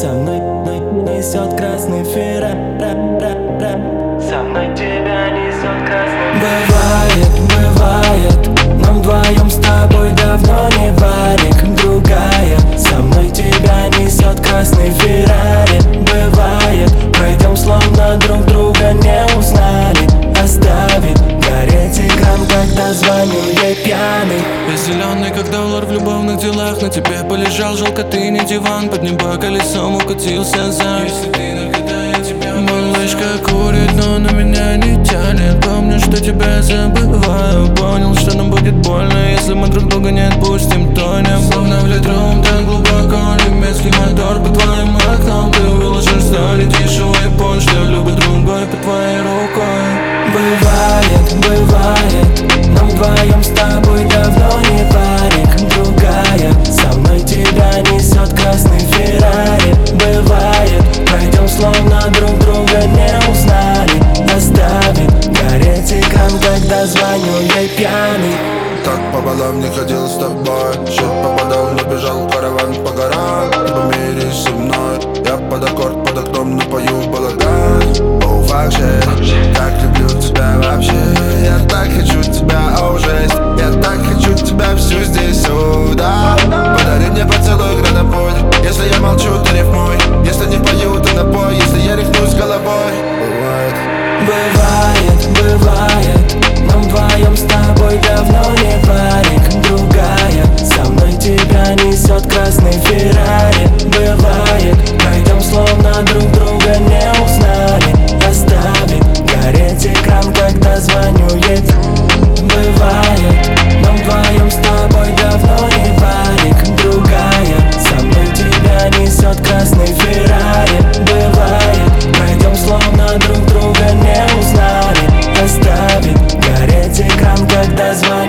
Со мной несет красный фера. Со мной тебя несет красный. Бывает, нам вдвоем с тобой давно не варик. Другая, со мной тебя несет красный Феррари. Бывает, пройдем словно друг друга не узнали. Оставит гореть экран, когда звоню ей пьяный. Я зеленый, как доллар в любовных делах. На тебе полежал, жалко ты не диван. Под небо колесом укатился за. Если ты наведа, я тебя. Малышка курит, но на меня не тянет. Помню, что тебя забываю. Понял, что нам будет больно, если мы друг друга не отпустим. Тонем, словно в литром, так глубоко. Немецкий мотор под твоим окном. Ты выложишь, что летишь в iPhone, что любит другой под твоей рукой. Бывает, нам вдвоем с тобой давно не варик. Другая, со мной тебя несет красный Феррари. Бывает, пройдем словно друг друга не узнали. Оставит гореть экран, когда звоню ей пьяный. Так пополам не ходил с тобой, счет попадал, но бежал караван по горам. Ты помирись со мной, я под аккорд, под окном напою балаган. Оу, фак же, так люблю тебя вообще. Я так хочу тебя, оу, жесть. Я так хочу тебя всю здесь, сюда. Подари мне поцелуй, гранапой. Если я молчу, ты рифмуй. Если не пою, ты напой. Если я рехнусь головой. Бывает, нам вдвоем с тобой давно не варик. Другая, со мной тебя несет красный Феррари. Бывает, пройдем словно друг друга не узнали. Оставит гореть экран, когда звоню ей. Бывает, нам вдвоем с тобой давно не варик. Другая, со мной тебя несет красный Феррари. Бывает, пройдем словно друг друга не узнали. Оставит гореть экран, когда звоню.